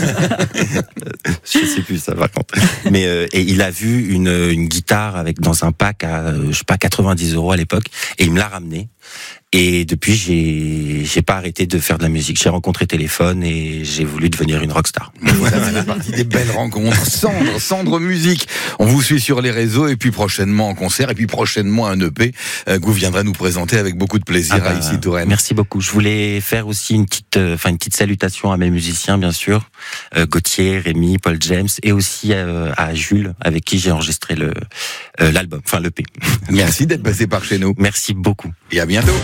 Je sais plus ça par contre. Mais euh, et il a vu une une guitare avec dans un pack à euh, je sais pas quatre-vingt-dix euros à l'époque et il me l'a ramené. Et depuis, j'ai j'ai pas arrêté de faire de la musique. J'ai rencontré Téléphone et j'ai voulu devenir une rockstar. Voilà, c'est la partie des belles rencontres. Cendre, Cendre Musique. On vous suit sur les réseaux et puis prochainement en concert et puis prochainement un E P euh, que vous viendrez nous présenter avec beaucoup de plaisir ah bah, à Ici Touraine. Merci beaucoup. Je voulais faire aussi une petite, enfin euh, une petite salutation à mes musiciens, bien sûr, euh, Gauthier, Rémi, Paul James, et aussi euh, à Jules, avec qui j'ai enregistré le euh, l'album, enfin l'E P. Merci d'être passé par chez nous. Merci beaucoup. Et à bientôt.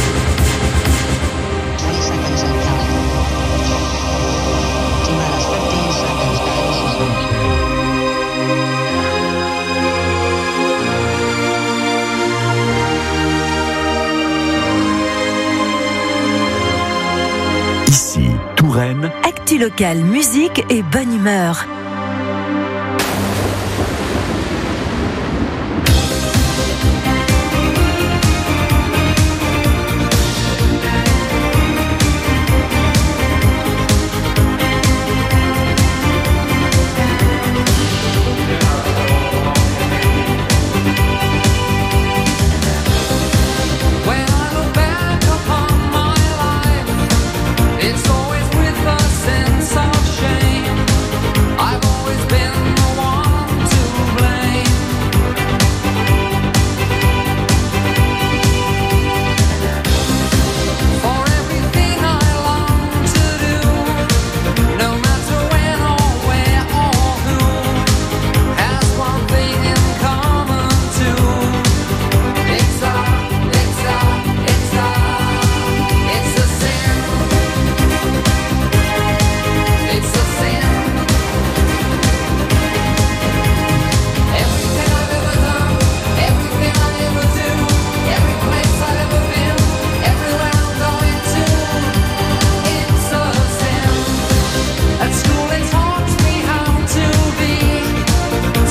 Ici, Touraine. Actu local, musique et bonne humeur. It's always with a sense of shame. I've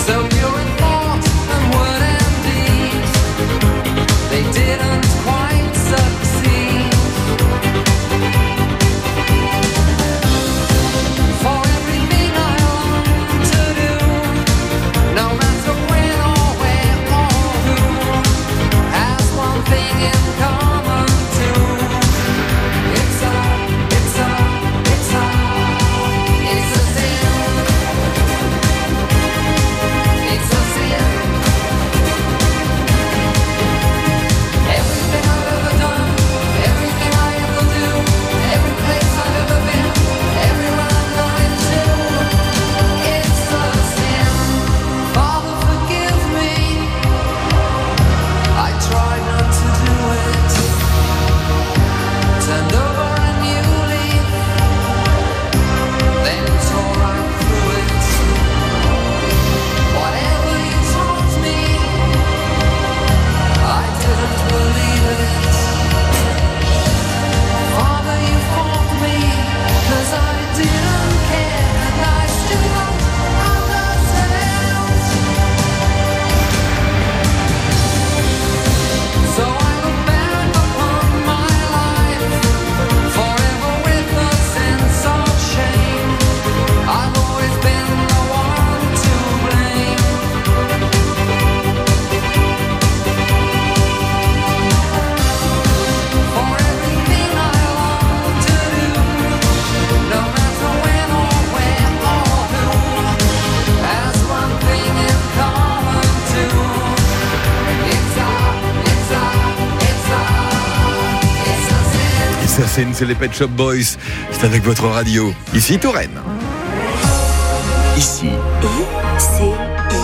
C'est les Pet Shop Boys. C'est avec votre radio. Ici, Touraine. Ici. Et c'est